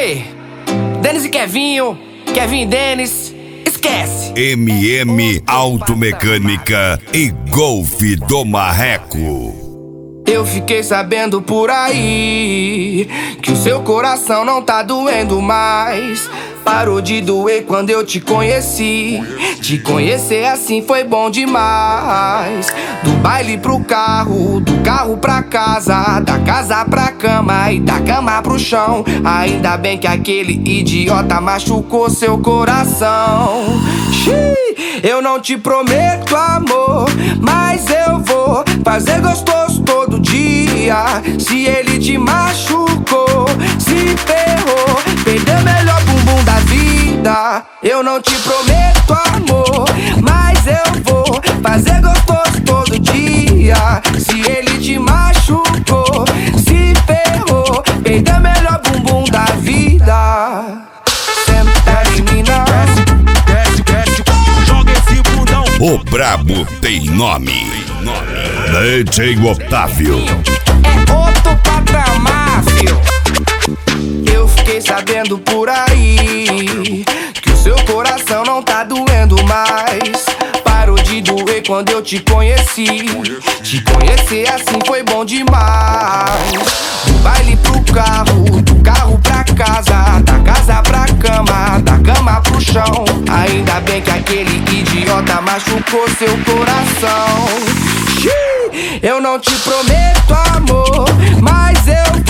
Ei, Denis e Kevinho, Kevin e Denis, esquece. MM Automecânica e Golfe do Marreco. Eu fiquei sabendo por aí que o seu coração não tá doendo mais. Parou de doer quando eu te conheci. Te conhecer assim foi bom demais. Do baile pro carro, do carro pra casa, da casa pra cama e da cama pro chão. Ainda bem que aquele idiota machucou seu coração. Eu não te prometo amor, mas eu vou fazer gostoso todo dia. Se ele te machucou, se ferrou, perdeu o melhor bumbum da vida. Eu não te prometo amor, mas eu vou fazer gostoso todo dia. Se ele te machucou, se ferrou, perdeu o melhor bumbum da vida. Senta menina, o brabo tem nome. DJ Otávio. É outro patamar, filho. Eu fiquei sabendo por aí que o seu coração não tá doendo mais. Parou de doer quando eu te conheci. Te conhecer assim foi bom demais. Do baile pro carro, do carro pra casa, da casa pra cama, da cama pro chão. Ainda bem que aquele idiota machucou seu coração. Eu não te prometo amor, mas eu